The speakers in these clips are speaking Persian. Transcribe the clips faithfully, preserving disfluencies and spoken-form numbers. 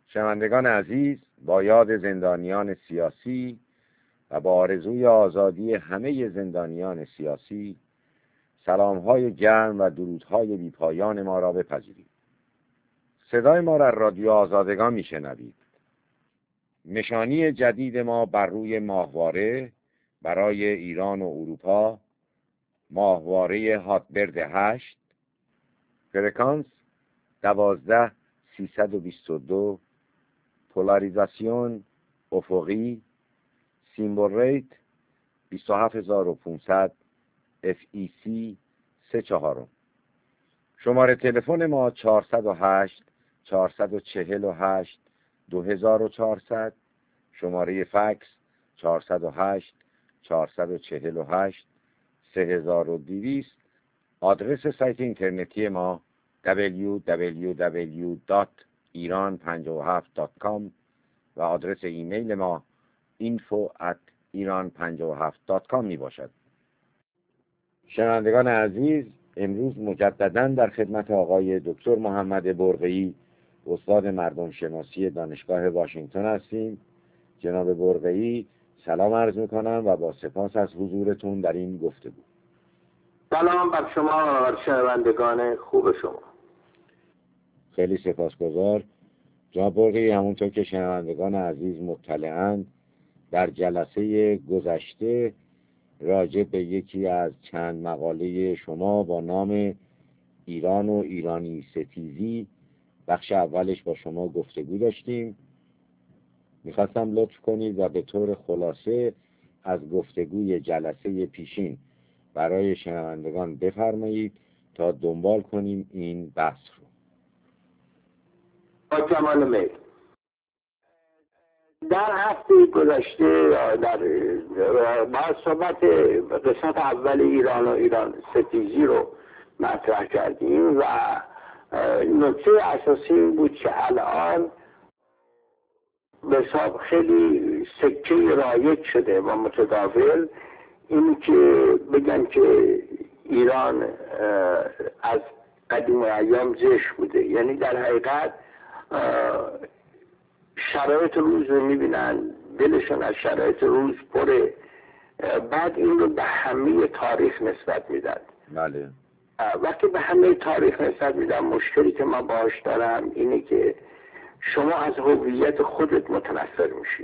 شنوندگان عزیز، با یاد زندانیان سیاسی و با آرزوی آزادی همه زندانیان سیاسی، سلام‌های گرم و درودهای بی‌پایان ما را بپذیرید. صدای ما را از رادیو آزادگان میشنوید. نشانی جدید ما بر روی ماهواره برای ایران و اروپا، ماهواره هاتبرد هشت، فرکانس دوازده سیصد و بیست و دو، پولاریزاسیون افقی، سیمبل ریت بیست و هفت هزار و پانصد، اف ای سی سه چهارم. شماره تلفن ما چهارصد و هشت چهارصد و چهل و هشت دو هزار و چهارصد، شماره فکس چهارصد و هشت چهارصد و چهل و هشت سه هزار و دویست. آدرس سایت اینترنتی ما دبلیو دبلیو دبلیو دات ایران پنجاه و هفت دات کام و آدرس ایمیل ما اینفو ات ایران پنجاه و هفت دات کام می باشد. شنوندگان عزیز، امروز مجدداً در خدمت آقای دکتر محمد برقعی، استاد مردم شناسی دانشگاه واشنگتن هستیم. جناب برقعی، سلام عرض میکنم و با سپاس از حضورتون در این گفتگو. سلام بر شما و بر شنوندگان خوب شما. خیلی سپاسگزار. جناب برقعی، همونطور که شنوندگان عزیز مطلعاند، در جلسه گذشته راجع به یکی از چند مقاله شما با نام ایران و ایرانی ستیزی بخش اولش با شما گفتگو داشتیم. میخواستم لطف کنید و به طور خلاصه از گفتگوی جلسه پیشین برای شنوندگان بفرمایید تا دنبال کنیم این بحث رو. با کمال میل. در هفته گذشته در با صحبت قسمت اول ایران و ایران ستیزی رو مطرح کردیم و نکته اساسی این بود که الان به حساب خیلی سکه رایج شده و متداول این که بگن که ایران از قدیم ایام زشت بوده. یعنی در حقیقت شرایط روز رو میبینن، دلشون از شرایط روز پره، بعد این رو به همه تاریخ نسبت میدن. بله. وقتی به همه تاریخ نسبت میدن، مشکلی که من باهاش دارم اینه که شما از هویت خودت متنفر میشی.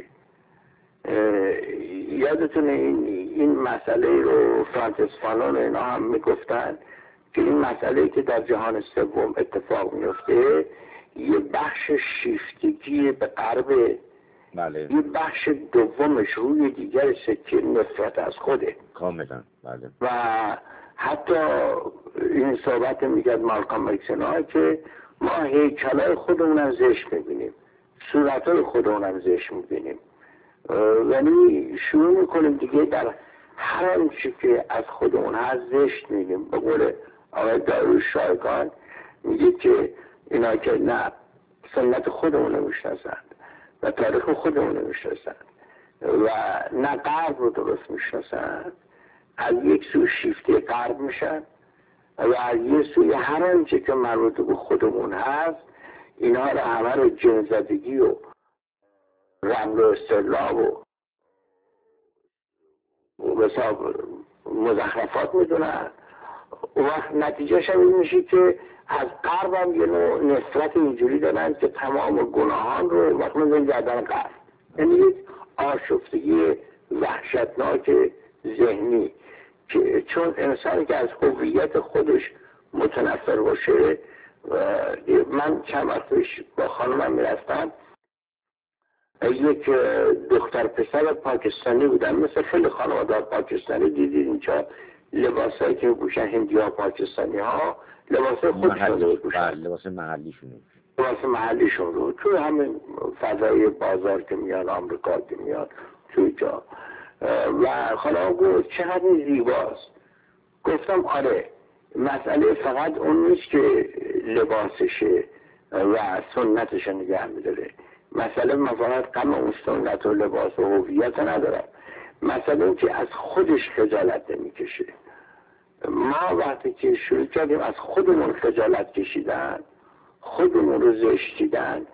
یادتونه این این مسئله رو فرانسیس فانون و اینا هم میگفتن که این مسئله که در جهان سوم اتفاق میفته یه بخش شیفتگی به غرب، بله. یه بخش دومش روی دیگر سکه نفرت از خوده. کاملا. بله. و حتی این صحبت میگه مالکام اکس که ما هیکلای خودمون هم زشت میبینیم، صورتای خودمون هم زشت میبینیم. یعنی شروع میکنیم دیگه در هر آنچه که از خودمون هست زشت میگیم. به قول آقای داریوش شایگان میگه که اینا که نه سنت خودمون نمیشناسند و تاریخ خودمون نمیشناسند و نه غرب رو درست میشناسند، از یک سو شیفتی غرب میشن و از یک سوی هر آنچه که مربوط به خودمون هست اینها رو همه رو جنزدگی و رمل و استرلاب و بساب مزخرفات میدونن. و وقت نتیجهش هم این میشه که از غرب هم یه نوع نفرت اینجوری دارن که تمام گناهان رو وقت میدن گردن غرب. یعنی یک آشفتگی وحشتناک ذهنی که چون انسانی که از هویت خودش متنفر باشه. من چند وقت پیش با خانمم میرفتم، یک دختر پسر پاکستانی بودن، مثل خیلی خانواده پاکستانی دیدید اینجا لباسایی که میپوشن هندی ها پاکستانی ها لباسای خودشون رو میپوشن، لباس محلیشون لباس محلیشون رو توی همین فضای بازار که میان، آمریکا که میان توی جا. و خانم گفت چقدر زیباست. گفتم آره، مسئله فقط اون نیست که لباسشه و سنتش نگه میداره. مسئله من فقط غم اون سنت و لباس و هویت ندارم، مسئله این که از خودش خجالت نمیکشه. ما وقتی که شروع کردیم از خودمون خجالت کشیدن، خودمون رو زشتیدن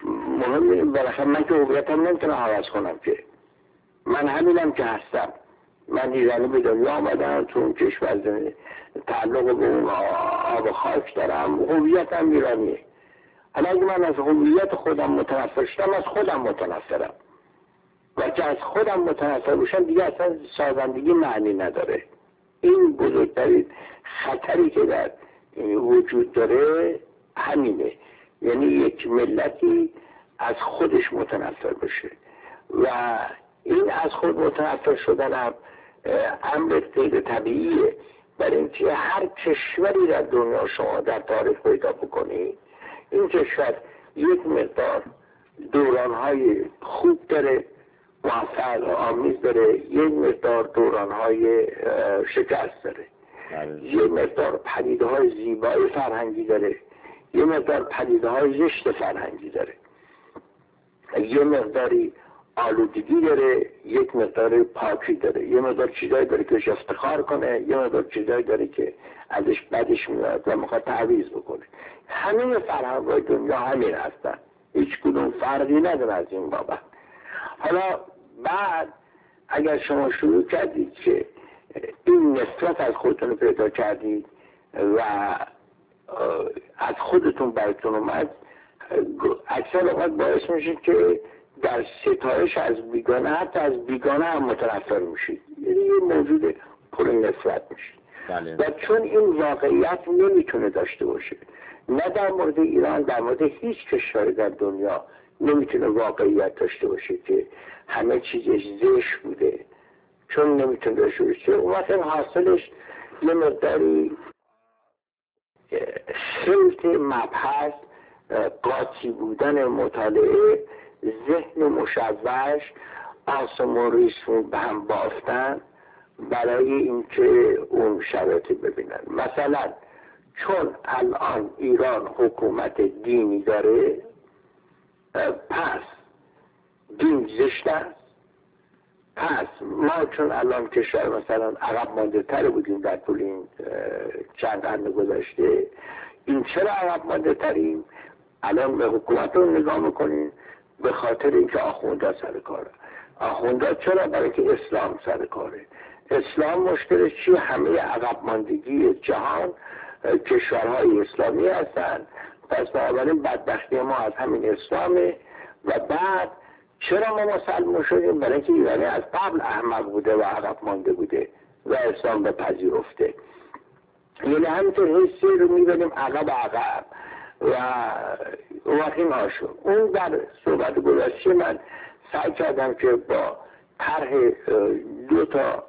مهم بالاخره من که هویتم نمیتونم عوض کنم که من همینم که هستم. من ایرانی به دنیا آمدم، تو اون کشور تعلق به اون آب خاک دارم، هویتم ایرانیه. حالا اگه من از هویت خودم متنفر شدم، از خودم متنفرم و که از خودم متنفر باشم دیگه اصلا سازندگی معنی نداره. این بزرگترین خطری که در وجود داره همینه، یعنی یک ملتی از خودش متنفر بشه و این از خود متنفر شدن هم امر غیر طبیعیه. برای اینکه هر کشوری در دنیا شما در تاریخ پیدا بکنید، این کشور یک مقدار دورانهای خوب داره، موفق آمیز داره، یک مقدار دورانهای شکست داره، یک مقدار پدیده‌های زیبای فرهنگی داره، یک مقدار پدیده‌های زشت فرهنگی داره، یک مقداری آلودگی داره، یک مقدار پاکی داره، یک مقدار چیزایی داره که افتخار کنه، یک مقدار چیزایی داره که ازش بدش میاد و میخواد تعویض بکنه. همین فرهنگ‌های دنیا همین هستن، هیچ کدوم فرقی نداره از این بابت. حالا بعد اگر شما شروع کردید که این نفرت از خودتون پیدا کردید و از خودتون براتون اومد، اکثر اوقات باعث میشه که در ستایش از بیگانه، حتی از بیگانه هم متنفر میشید، یعنی یه موجود پر نفرت میشید. بله. و چون این واقعیت نمیتونه داشته باشه، نه در مورد ایران، در مورد هیچ کشوری در دنیا نمیتونه واقعیت داشته باشه که همه چیزش زشت بوده، چون نمیتونه داشته باشه. اون وقت حاصلش یه مقداری خلط مبحث، قاطی بودن مطالعه، ذهن مشوش، آسمون ریسمون به هم بافتن برای اینکه اون شرایطی ببینن. مثلا چون الان ایران حکومت دینی داره، پس دین زشت است. پس ما چون الان کشور مثلا عقب مانده تر بودیم در طول این چند قرن گذشته، این چرا عقب مانده تریم؟ الان به حکومت رو نگاه میکنیم به خاطر اینکه آخونده سر کاره. آخونده چرا؟ برای که اسلام سر کاره. اسلام مشکلش چیه؟ همه عقب ماندگی جهان کشورهای اسلامی هستن، پس بنابراین بدبختی ما از همین اسلامه. و بعد چرا ما مسلمان شدیم؟ برای اینکه ایرانی از قبل احمق بوده و عقب مانده بوده و اسلام به پذیرفته. یعنی همینطور حسی رو میبینیم عقب عقب و اون وقت این هاشون. اون در صحبت گذشته من سعی کردم که با طرح دو تا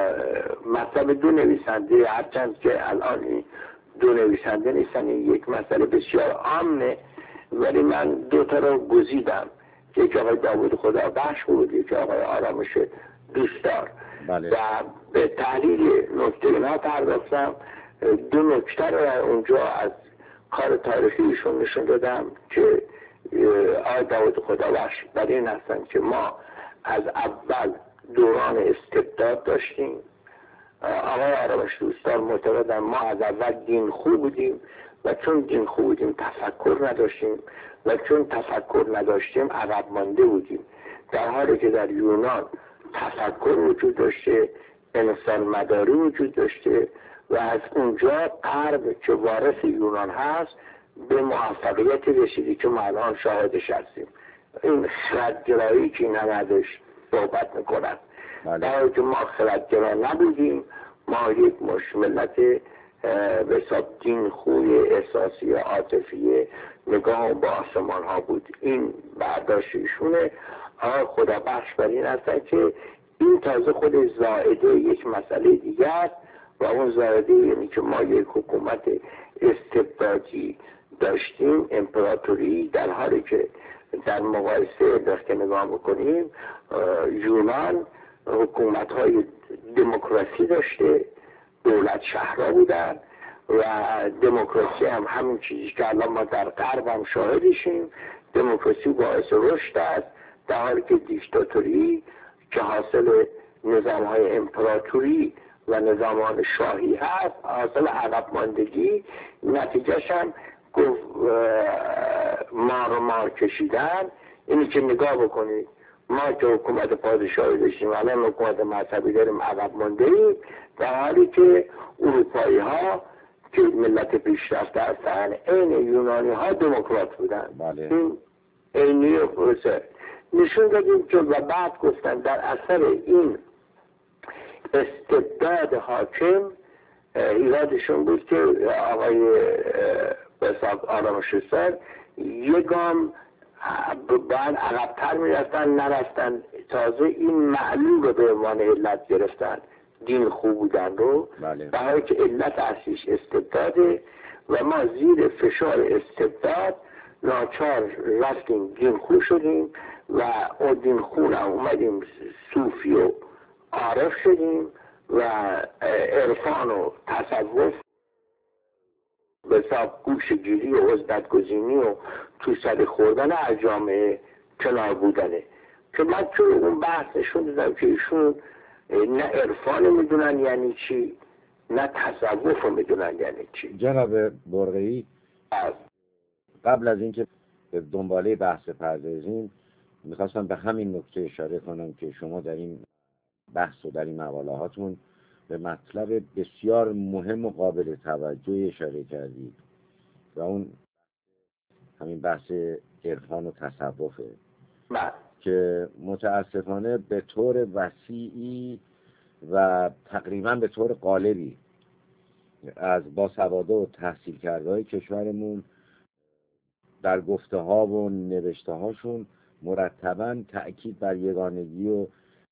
مطلب دو نویسنده، هرچند که الان دو نویسنده نیستن، یک مسئله بسیار عامه، ولی من دو تا رو گزیدم، یکی آقای داوود خدابخش بود، یکی آقای آرامش دوستدار. بله. و به تحلیل نکته اینا پرداختم. دو نکته رو اونجا از کار تاریخی ایشون نشون دادم که آقای داوود خدابخش برای این هستن که ما از اول دوران استبداد داشتیم، آقای آرامش دوستدار معتقدن ما از اول دین خوب بودیم و چون دین خوب بودیم تفکر نداشتیم و چون تفکر نداشتیم عقب مانده بودیم، در حالی که در یونان تفکر وجود داشته، انسان مداری وجود داشته و از اونجا غرب که وارث یونان هست به موفقیت رسیدی که ما الان شاهدش هستیم. این خردگرایی که این هم ازش صحبت میکنن، در حالی که ما خردگرا نبودیم، ما یک مش ملت به حساب دین خوی احساسی عاطفی نگاه با آسمان ها بود. این برداشت ایشونه. آقای خدابخش بر این هستن که این تازه خود زائده یک مسئله دیگه است و اون زائده یعنی که ما یک حکومت استبدادی داشتیم، امپراتوری، در حالی که در مقایسه که نگاه میکنیم یونان حکومت های دموکراسی داشته، دولت شهرها بودن و دموکراسی هم همین چیزی که الان ما در غرب هم شاهدشیم. دموکراسی باعث رشد است، در حالی که دیکتاتوری که حاصل نظام های امپراتوری و نظامان شاهی هست حاصل عقب ماندگی، نتیجهش هم مار و مار کشیدن اینی که نگاه بکنید ما که حکومت پادشاهی داشتیم الان حکومت مذهبی داریم عقب مونده ایم، در حالی که اروپایی ها که ملت پیشرفته هستن عین یونانی ها دموکرات بودن. بله. این عینی و پروسه نشون دادیم که و بعد گفتن در اثر این استبداد حاکم ایرادشون بود که آقای بساق آرامش‌سر یک گام بعد عقب‌تر میرفتن نرفتن، تازه این معلول رو به عنوان علت گرفتن دین خوب بودن رو، بله. در حالی که علت اصلیش استبداده و ما زیر فشار استبداد ناچار رفتیم دین خو شدیم و اون دین خو رو اومدیم صوفی و عارف شدیم و عرفان و تصوف به حساب گوش گیری و عزلت گزینی و تو سر خوردن از جامعه کنار بودنه که من تو اون بحث نشون دادم که ایشون نه عرفان میدونن یعنی چی نه تصوف میدونن یعنی چی. جناب برقی قبل از اینکه به دنباله بحث پردازیم میخواستم به همین نکته اشاره کنم که شما در این بحث و در این مقاله هاتون به مطلب بسیار مهم و قابل توجه اشاره کردید و اون همین بحث عرفان و تصوفه من. که متاسفانه به طور وسیعی و تقریبا به طور غالبی از باسواده و تحصیل کرده‌های کشورمون در گفته ها و نوشته هاشون مرتباً تأکید بر یگانگی و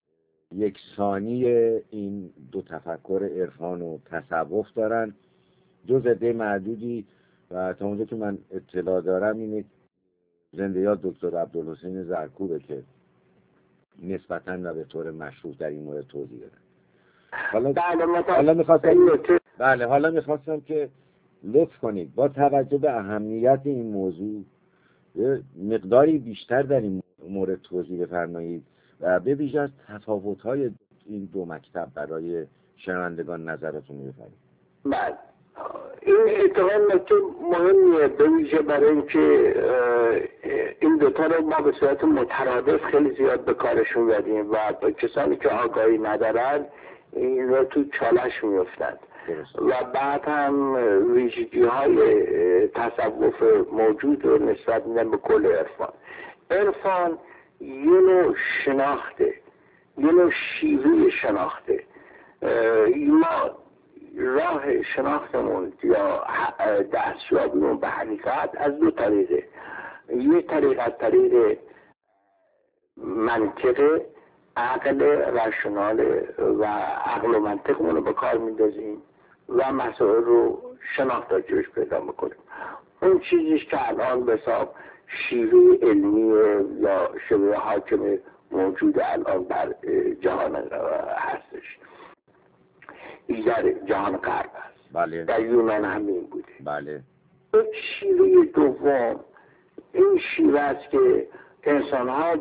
یکسانی این دو تفکر عرفان و تصوف دارن. جز عده معدودی و تا اونجا که من اطلاع دارم اینه زنده یاد دکتر عبدالحسین زرکوبه که نسبتاً و به طور مشروط در این مورد توضیح دادن. حالا حالا می‌خواستم بله حالا می‌خواستم که لطف کنید با توجه به اهمیت این موضوع مقداری بیشتر در این مورد توضیح بفرمایید و به ویژه از تفاوت‌های این دو مکتب برای شنوندگان نظرتون بفرمایید. بله این اتفاقا نکته مهمیه به ویژه برای اینکه این دوتا رو ما به صورت مترادف خیلی زیاد به کارشون بدیم و کسانی که آگاهی ندارن این رو تو چالش میفتند و بعد هم ویژگی های تصوف موجود رو نسبت میدن به کل عرفان. عرفان یه نوع شناخته، یه نوع شیوه شناخته. ما راه شناختمون یا دستیابیمون به حقیقت از دو طریقه، یه طریق از طریق منطق عقل رشنال و عقل و منطقمون رو به کار میندازیم و مسائل رو شناخت راجعش پیدا میکنیم. اون چیزیش که الان به حساب شیوه علمی یا شیوه حاکم موجود الان بر جهان هستش، در جهان غرب هست. بله. در یونان همین بوده. بله. یک شیوه دوم این شیوه است که انسان ها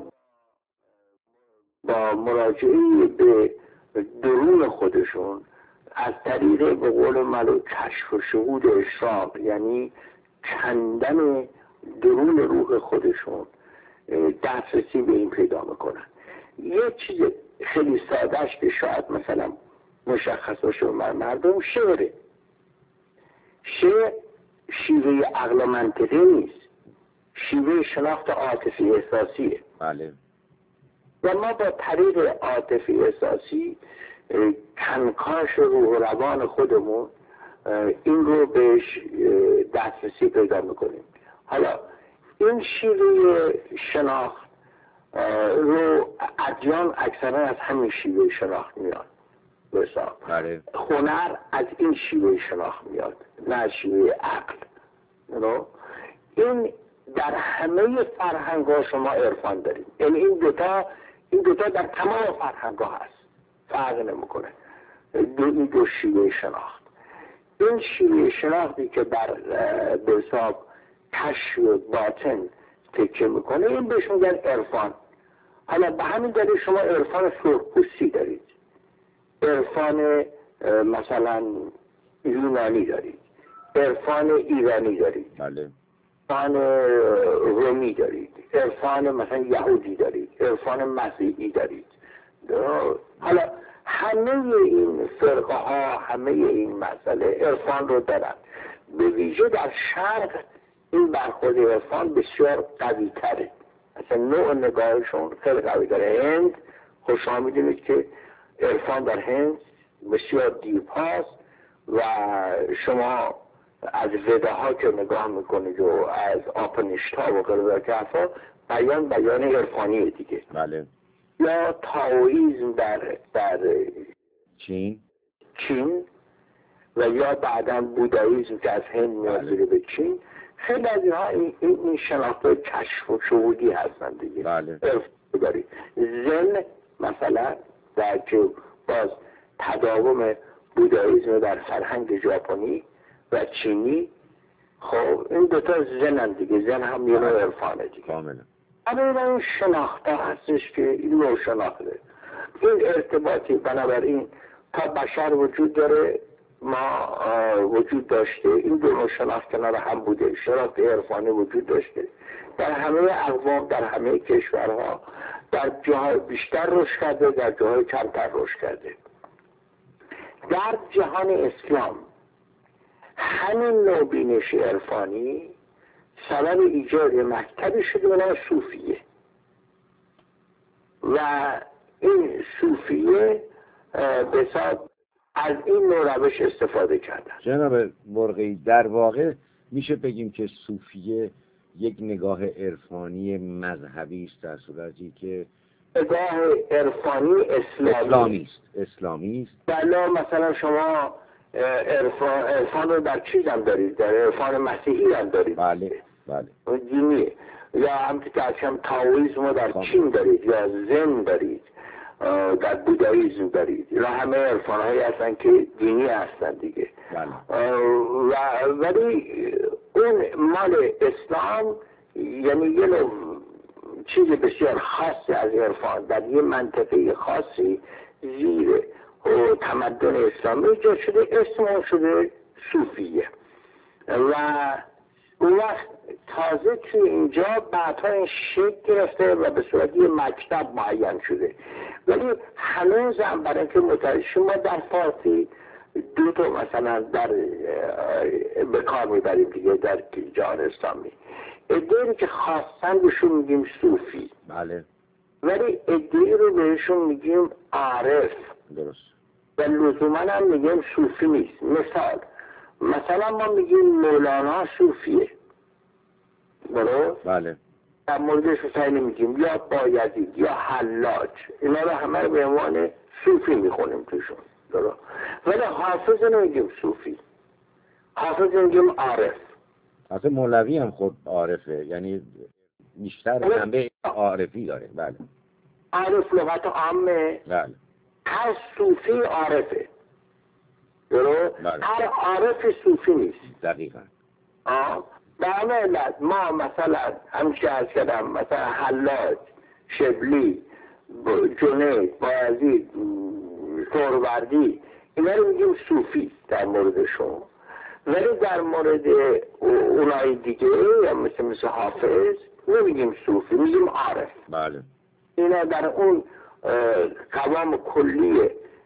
با مراجعه به درون خودشون از طریق به قول ملو کشف و شهود اشراق، یعنی کندن درون روح خودشون، دسترسی به این پیدا میکنن. یه چیز خیلی سادهش که شاید مثلا مشخص باشه بر مردم، شعره. شعر شیوه عقل منطقی نیست، شیوه شناخت عاطفی احساسیه. بله. و ما با طریق عاطفی احساسی کنکاش روح و روان خودمون این رو بهش دسترسی پیدا میکنیم. حالا این شیوه شناخت رو ادیان اکثرا از همین شیوه شناخت میاد. بله. هنر از این شیوه شناخت میاد، نه از شیوه عقل. این در همه فرهنگ ها شما عرفان دارید، یعنی این دوتا این دوتا در تمام فرهنگ ها هست، فرق نمیکنه. دو این دو شیوه شناخت، این شیوه شناختی که بر به حساب کشف باطن تکیه میکنه این بهش میگن عرفان. حالا به همین دلیل شما عرفان سرخپوستی دارید، عرفان مثلا یونانی دارید، عرفان ایرانی دارید. بله. عرفان رومی دارید، عرفان مثلا یهودی دارید، عرفان مسیحی دارید. حالا همه این فرقه ها، همه این مسئله عرفان رو دارن. به ویژه در شرق این برخورد عرفان بسیار قوی تره، مثلا نوع نگاهشون خیلی قوی داره. هند خب شما میدونید که عرفان در هند بسیار دیپ هاست و شما از وده ها که نگاه میکنید و از آپنیشتا و غیره بیان بیان عرفانی دیگه. بله. یا تائوئیسم در در چین چین و یا بعدا بوداییسم که از هند میاد به چین. خیلی از اینها این, این شناختهای کشف و شهودی هستن دیگه. بله. داری زن مثلا در که باز تداوم بوداییسم در فرهنگ ژاپنی و چینی، خب این دوتا زنن دیگه. زن هم یه نوع عرفانه دیگه. کاملا. اما این شناخته هستش که این نوع شناخته، این ارتباطی بنابراین تا بشر وجود داره، ما وجود داشته، این دو نوع شناخت کنار هم بوده. شناخت عرفانی وجود داشته در همه اقوام، در همه کشورها، در جاهای بیشتر رشد کرده، در جاهای کمتر رشد کرده. در جهان اسلام همین نوع بینش عرفانی سبب ایجاد مکتبی شده به نام صوفیه و این صوفیه به حساب از این نوع روش استفاده کردن. جناب مرغی، در واقع میشه بگیم که صوفیه یک نگاه عرفانی مذهبی است، در صورتی که نگاه عرفانی اسلامی اسلامی است. اسلامی است. بلا مثلا شما عرفان عرفان رو در چیز هم دارید، در عرفان مسیحی هم دارید. بله بله. دینیه. یا همچنین که هم تائوئیسم رو در چین دارید، یا زن دارید، در بوداییسم دارید. یا همه عرفان هایی هستن که دینی هستن دیگه. بله. و ولی اون مال اسلام یعنی یه نوع چیز بسیار خاصی از عرفان در یه منطقه خاصی زیر و تمدن اسلامی ایجاد شده، اسم شده صوفیه. و اون وقت تازه توی اینجا بعدها این شکل گرفته و به صورت یه مکتب معین شده. ولی هنوز هم برای اینکه متوجه شما در فارسی دو تا مثلا در به کار میبریم دیگه در جهان اسلامی. ادعایی که خواستن بهشون میگیم صوفی. بله. ولی ادعایی رو بهشون میگیم عارف. درست. و لزوما هم میگیم صوفی نیست. مثال مثلا ما میگیم مولانا صوفیه. درست؟ بله. در موردش مثلا میگیم یا بایزید یا حلاج، اینا رو همه رو به عنوان صوفی میخونیم توشون. درست؟ ولی حافظ نمیگیم صوفی، حافظ میگیم عارف. حتی مولوی هم خود عارفه، یعنی بیشتر منبع عارفی داره. بله. عارف لغت عامه. بله. هر صوفی عارفه. درست؟ بله. هر عارف صوفی نیست. دقیقاً. آه به همه علت ما مثلا همچه از کردم مثلا حلاج، شبلی، جنید، بایزید، سهروردی، اینا رو میگیم صوفی در موردشون. ولی در مورد اونای دیگه یا مثل مثل حافظ نمیگیم صوفی، میگیم عارف. بله. اینا در اون قوام کلی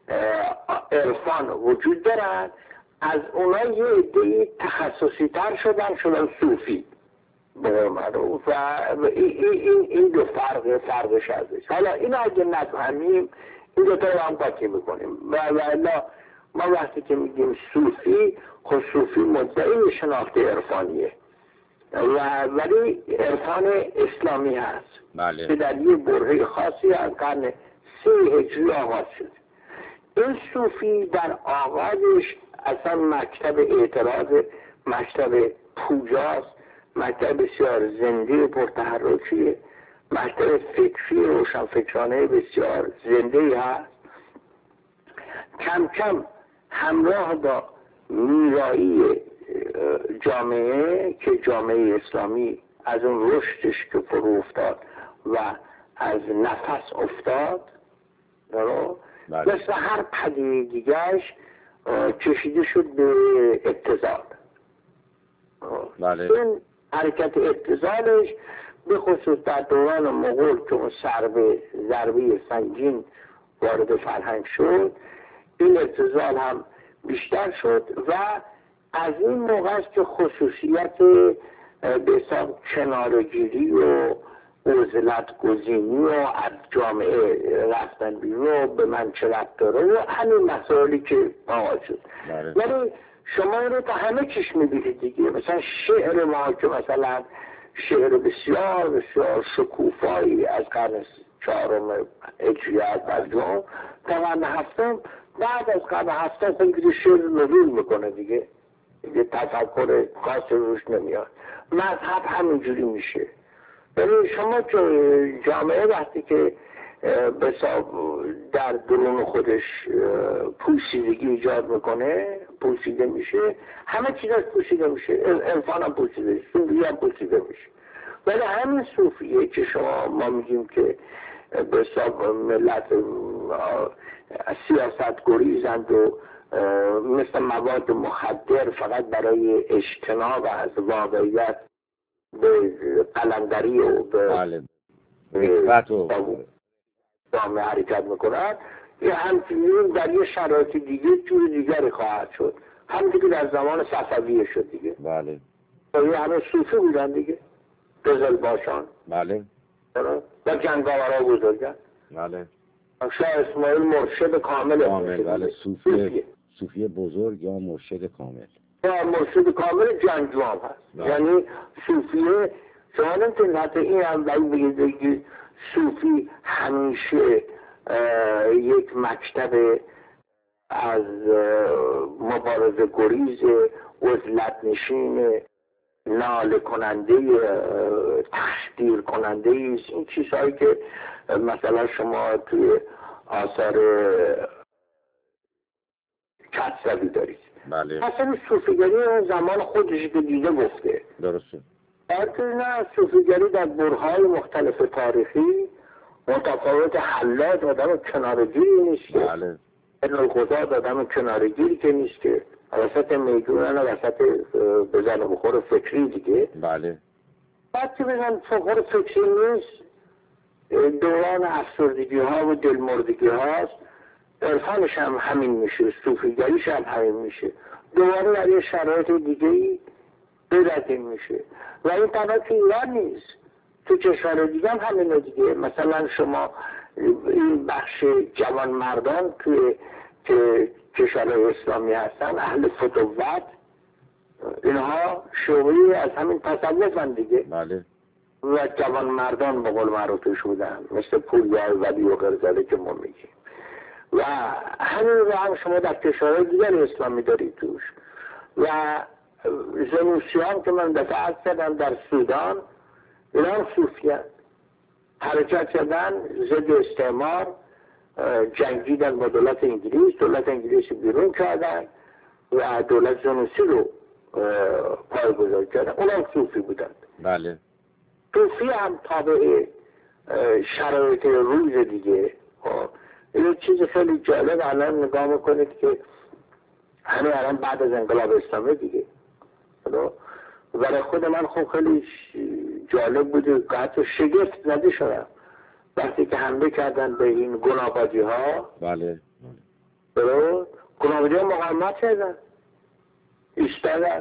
عرفان وجود دارن. از اونا یه عده‌ای تخصصی تر شدن شدن صوفی به معروف. و این این این دو فرق فرقش ازش. حالا این اگه نفهمیم این دو تا رو هم قاطی میکنیم. و الا ما وقتی که میگیم صوفی، خب صوفی مدعی شناخت عرفانیه و ولی عرفان اسلامی هست. بله. که در یه برهه خاصی از قرن سی هجری آغاز شد. این صوفی در آغازش اصلا مکتب اعتراض، مکتب پوجاست، مکتب بسیار زنده پرتحرکیه، مکتب فکری روشنفکرانه بسیار زنده هست. کم کم همراه با میرایی جامعه که جامعه اسلامی از اون رشدش که فرو افتاد و از نفس افتاد، مثل هر پدیده دیگرش کشیده شد به ابتذال. بله. این حرکت ابتذالش به خصوص در دوران مغول که اون ضربه ضربه سنگین وارد فرهنگ شد، این ابتذال هم بیشتر شد و از این موقع است که خصوصیت به حساب کنارگیری و عزلت گزینی و از جامعه رفتن بیرون به من چه ربط داره و همین مسائلی که آغاز شد. ولی شما این رو تا همه چیش میبینید دیگه. مثلا شعر ما که مثلا شعر بسیار بسیار شکوفایی از قرن چهارم هجری از پنجم تا قرن هفتم، بعد از قرن هفتم خیلی دیگه شعر نزول میکنه دیگه، دیگه تفکر خاصی روش نمیاد، مذهب همینجوری میشه. ولی شما جامعه وقتی که در درون خودش پوسیدگی ایجاد میکنه، پوسیده میشه، همه چیزش پوسیده میشه، انسان هم پوسیده میشه، صوفی هم پوسیده میشه. ولی همین صوفیه که شما ما میگیم که به حساب ملت سیاست گریزند و مثل مواد مخدر فقط برای اجتناب از واقعیت به قلندری و به نسبت و دامه حرکت میکنند، یه همچنین در یه شرایط دیگه جور دیگری خواهد شد، همونطور که در زمان صفویه شد دیگه. بله. یه همه صوفی بودن دیگه، قزل باشان. بله. و جنگاورا بزرگن. بله. شاه اسماعیل مرشد کامل. کامل. بله. صوفی صوفی بزرگ یا مرشد کامل. یا مرشد کامل جنگجو هم هست. یعنی صوفیه شما نمیتونید حتی این هم بگید که صوفی همیشه یک مکتب از مبارزه گریز، عزلت نشین، ناله کننده، تحقیر کننده است. این چیزهایی که مثلا شما توی آثار کتسوی دارید. بله. اصلا صوفیگری زمان خودش که دیده گفته. درسته. بلکه نه، صوفیگری در برهای مختلف تاریخی متفاوت، حلات آدم کنارگیری نیست که بله. الخدا آدم کنارگیری که نیست که وسط میدونن، وسط بزن و بخور فکری دیگه. بله. بعد که بزن بخور فکری نیست، دوران افسردگی ها و دلمردگی هاست، عرفانش هم همین میشه، صوفیگریش هم همین میشه، دوباره در یه شرایط دیگه ای بدتین میشه. و این تنها که ایران نیست، تو کشور دیگه هم همینه دیگه. مثلا شما این بخش جوان مردان توی که کشورهای اسلامی هستن، اهل فتوت، اینها شعبه‌ای از همین تصوف هم دیگه. بله. و جوان مردان به قول معروفش بودن، مثل پوریای ولی و غرزاده که ما میگیم. و همین رو هم شما در کشورهای دیگر اسلامی دارید توش. و زنوسیان که من دفعه عرض کردم در سودان، اینا هم صوفیان، حرکت کردن ضد استعمار، جنگیدن با دولت انگلیس، دولت انگلیس بیرون کردن و دولت زنوسی رو پایه‌گذاری کردن، اونم صوفی بودن. بله. صوفی هم تابع شرایط روز دیگه. یه چیز خیلی جالب الان نگاه میکنید که همه الان بعد از انقلاب اسلامی دیگه، برای خود من خب خیلی جالب بود که حتی شگفت زده شدم وقتی که حمله کردن به این گناه‌بازی ها. بله. برو گناه‌بازی ها مقاومت کردن، ایستادن،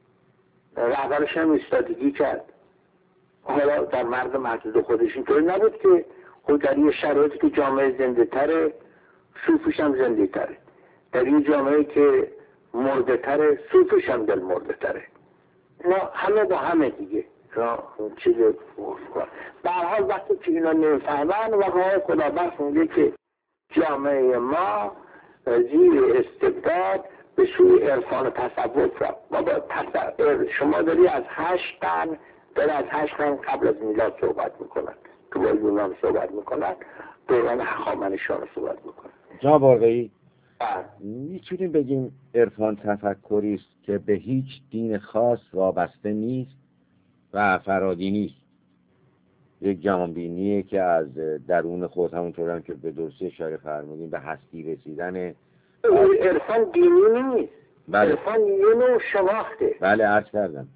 رهبرش هم ایستادگی کرد. حالا در مرد محدود خودش اینطوری نبود که خود در یه شرایطی که جامعه زنده تره، صوفیش هم زنده تره، در یه جامعه که مرده تره، صوفیش هم دل مرده تره. اینا همه با همه دیگه. چیز به هر حال وقتی که اینا نمیفهمن و آقای خدابخش میگه که جامعه ما زیر استبداد به سوی عرفان و تصوف رفت. بابا شما داری از هشت قرن داره از هشت قرن قبل از میلاد صحبت میکنن که با یونان صحبت میکنن، دوران هخامنشیان صحبت میکنن. جناب آقایی میتونیم بگیم عرفان تفکری است که به هیچ دین خاص وابسته نیست و فرادی نیست، یک جهانبینیه که از درون خود، همونطور هم که به درستی اشاره فرمودیم، به هستی رسیدن. عرفان دینی نیست. بله. عرفان یه نوع شناخته. بله عرض کردم.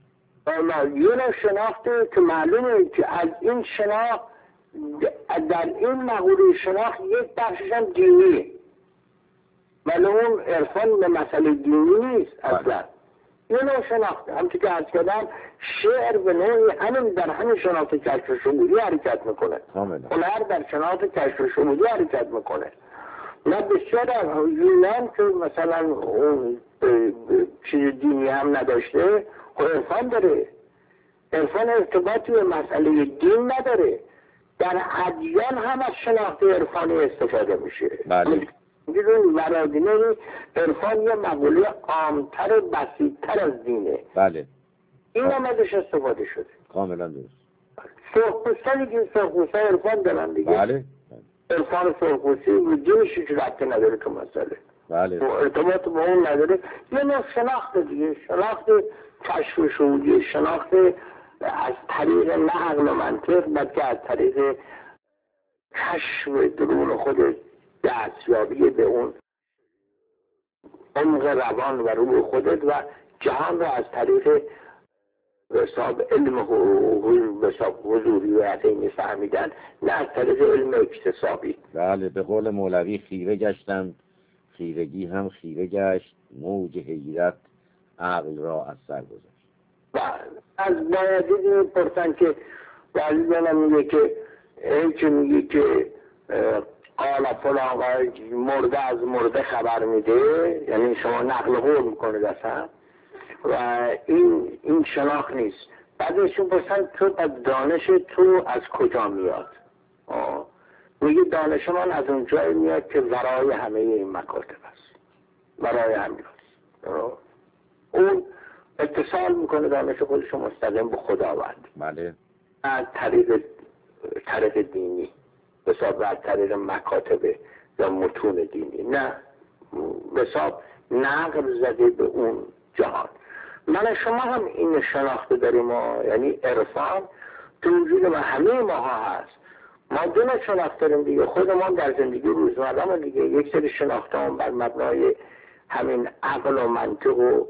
یه نوع شناخته که معلومه که از این شناخت در این مقوله شناخت یک بخشش هم دینیه، ولی اون عرفان به مسئله دینی نیست اصلا. یه نوع شناخته، همچون که از کردم شعر به نوعی همین در همین شناخت کشف و شمولی حرکت میکنه، هنر در شناخت کشف و شمولی حرکت میکنه. نه بسیار از یونان که مثلا اون چیز دینی هم نداشته، خب عرفان داره. عرفان ارتباطی به مسئله دین نداره. در ادیان هم از شناخت عرفانی استفاده میشه. بله. میدون ورادینه عرفان یه مقوله عامتر بسیطتر از دینه. بله. این هم ازش استفاده شده. کاملا درست. سرخپوستانی که سرخپوستا عرفان دارن دیگه. بله. عرفان سرخپوستی و دینش هیچ ربطی نداره تو مسئله. بله. ارتباط با اون نداره. یه نوع شناخت دیگه، شناخت کشف و شهودی، شناخت از طریق نه عقل و منطق بلکه از طریق کشف درون خود، دستیابی به اون عمق روان و روح خودت و جهان رو از طریق حساب علم حساب حضوری و عطینی فهمیدن، نه از طریق علم اکتسابی. بله، به قول مولوی خیره گشتم، خیرگی هم خیره گشت، موج حیرت عقل را از سر گذاشت. و از بایدی میپرسن که ولی دارم میگه که این که میگه که قال فلان مرده از مرده خبر میده، یعنی شما نقل قول میکنه اصلا و این این شناخت نیست. بعدشون پرسن تو دانش تو از کجا میاد؟ میگه دانش من از اون جایی میاد که ورای همه این مکاتب است، ورای همین است. اون اتصال میکنه دانش خودش مستقیم به خداوند. بله. از طریق طریق دینی، حساب از طریق مکاتب یا متون دینی، نه حساب نقل زده به اون جهان. من شما هم این شناخته داریم، یعنی عرفان تو وجود ما همه ماها هست. ما دو نوع شناخت داریم دیگه، خودمان در زندگی روزمره دیگه. یک سری شناخت هم بر مبنای همین عقل و منطق و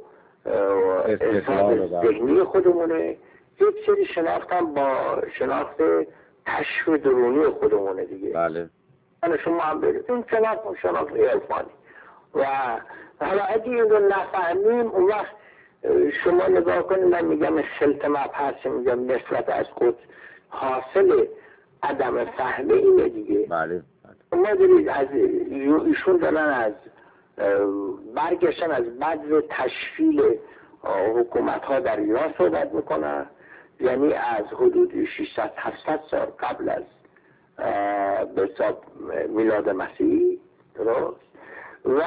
احساس ذهنی خودمونه، یک سری شناخت هم با شناخت کشف درونی خودمونه دیگه. بله. من شما هم برید این شناخت و شناخت عرفانی و حالا اگه این رو نفهمیم اون وقت شما نگاه کنید، من میگم خلط مبحث، میگم نسبت از خود حاصل عدم فهمه اینه دیگه. بله. ما دارید از ایشون دارن از برگشتن از بذر تشکیل حکومت ها در ایران صحبت میکنن، یعنی از حدود ششصد هفتصد سال قبل از به حساب میلاد مسیحی، درست، و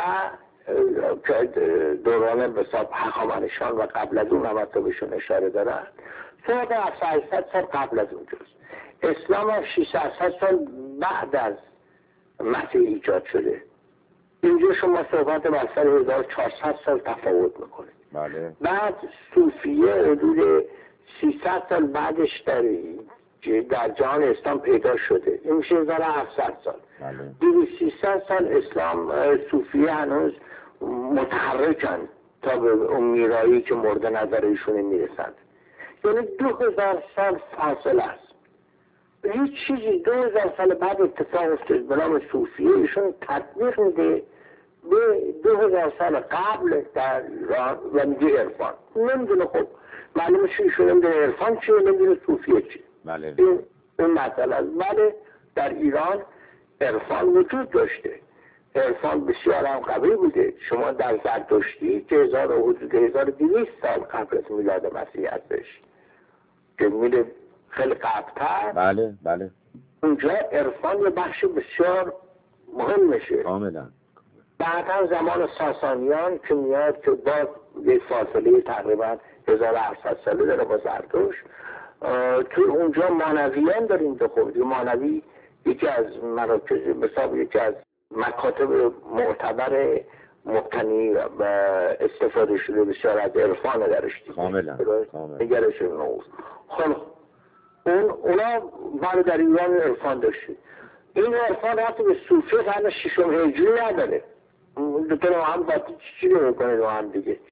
دوران به حساب هخامنشیان و قبل از اون هم تو بهشون اشاره دارن. صحبت هفتصد سال قبل از اونجاست. اسلام هم ششصد هفتصد سال بعد از مسیح ایجاد شده. اینجا شما صحبت بر سر هزار و چهارصد سال تفاوت میکنید. بله. بعد صوفیه حدود سیصد سال بعدش در در جهان اسلام پیدا شده، این میشه هزار و هفتصد سال. بله. سیصد سال اسلام صوفیه هنوز متحرکن تا به اون میرایی که مورد نظر ایشون میرسند، یعنی دو هزار سال فاصله است. هیچ چیزی دو هزار سال بعد اتفاق افتاد به نام صوفیه، ایشون تطبیق میده به دو هزار سال قبل در ایران و میگه عرفان. نمیدونه، خب معلومه چی ایشون نمیدونه عرفان چیه، نمیدونه صوفیه چیه. بله. این اون مسئله است. بله، در ایران عرفان وجود داشته، عرفان بسیار هم قوی بوده. شما در زرتشتی که هزار و حدود هزار و دویست سال قبل از میلاد مسیح هستش که میره خیلی قبل‌تر. بله بله. اونجا عرفان یه بخش بسیار مهم میشه. کاملا. بعدا زمان ساسانیان که میاد که باز یک فاصله تقریبا هزار و هفتصد ساله داره با زرتشت، تو اونجا مانویان داریم. تو خب مانوی یکی از مراکز مثلا یکی از مکاتب معتبر مبتنی و استفاده شده بسیار از عرفان درش دیگه. کاملا. کاملا. نگرش نوز. خب اون اونا برای در ایران عرفان داشته. این عرفان رفت به صوفی قرن ششم هجری نداره. دو تا رو هم باید چی رو میکنه رو هم دیگه،